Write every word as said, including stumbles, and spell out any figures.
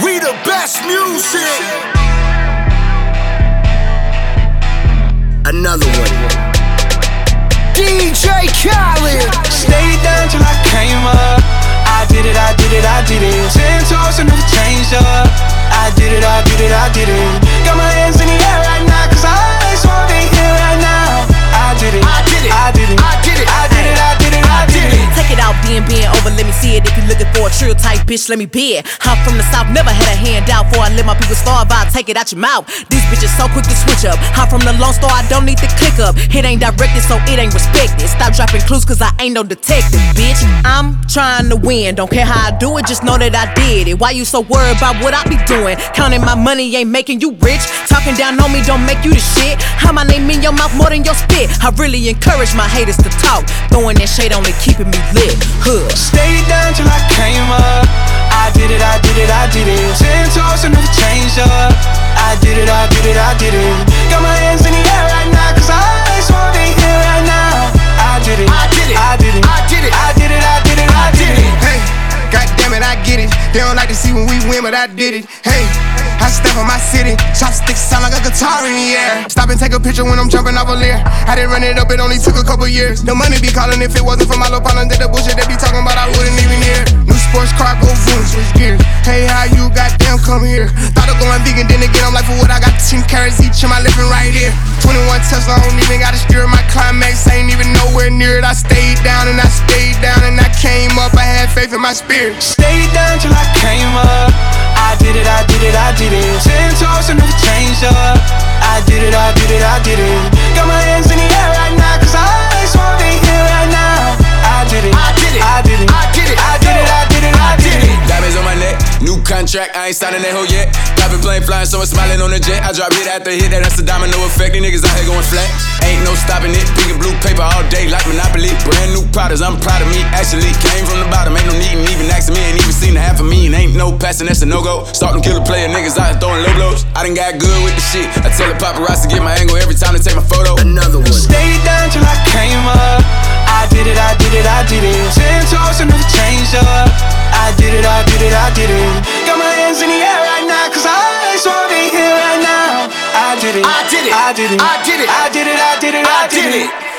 We the best music. Another one. D J Khaled. Stayed down till I came up. I did it, I did it, I did it. Ten toes and never changed up. I did it, I did it, I did it. Got my hands in the air right now, cause I just wanna be here right now. I did it, I did it, I did it, I did it, I did it, I did it, I did it. Take it out, being, being over, let me see it. If you're looking for a trill type bitch, let me be it. I'm from the south, never had a handout. Before I let my people starve, I'll take it out your mouth. These bitches so quick to switch up. I'm from the Lone Star, I don't need to click up. It ain't directed, so it ain't respected. Stop dropping clues, cause I ain't no detective, bitch. I'm trying to win, don't care how I do it, just know that I did it. Why you so worried about what I be doing? Counting my money ain't making you rich. Talking down on me don't make you the shit. How my name in your mouth more than your spit. I really encourage my haters to talk. Throwing that shade only keeping me lit. Huh. Stayed down till I came up. I did it, I did it, I did it. Ten toes and never changed up. I did it, I did it, I did it. Got my hands in the air right now, cause I just wanna be here right now. I did it, I did it, I did it, I did it, I did it, I did it, I did it. Hey, goddamn it, I get it. They don't like to see when we win, but I did it. Hey, I step on my city. Chopsticks sound like a guitar in the air. Stop and take a picture when I'm jumping off a leer. I didn't run it up, it only took a couple years. The money be calling if it wasn't for my little partner. Did the bullshit they be talking about, I wouldn't even hear. New sports car, go zoom, switch gears. Hey, how you goddamn come here? Thought of going vegan, then again, I'm like, for what I got ten carrots each in my living right here. twenty-one Tesla, I don't even gotta steer. My climax ain't even nowhere near it. I stayed down and I stayed down and I came up. I had faith in my spirit. Stayed down till I came up. I did it, I did it, I did it. Ten toes and never changed up. I did it, I did it, I did it. Got my hands in the air right now, cause I just wanna be here right now. I did it, I did it, I did it, I did it, I did it, I did it, I did it. Diamonds on my neck, new contract, I ain't signing that hoe yet. Private plane flying, someone smiling on the jet. I drop hit after hit, that, that's a domino effect. These niggas out here going flat. Ain't no stopping it, pink and blue paper all day like Monopoly. Brand new products, I'm proud of me. Actually came from the bottom, ain't no needin' even asking me. Ain't even seen a half of me, and ain't no passing, that's a no-go. Start them killer player niggas out here throwing low blows. I done got good with the shit. I tell the paparazzi get my angle every time they take my photo. Another one. Stayed down till I came up. I did it, I did it, I did it. Ten toes and never changed up. I did it, I did it, I did it. Got my hands in the air right now, cause I just wanna be here right now. I did it, I did it, I did it, I did it, I did it, I did it, I did it.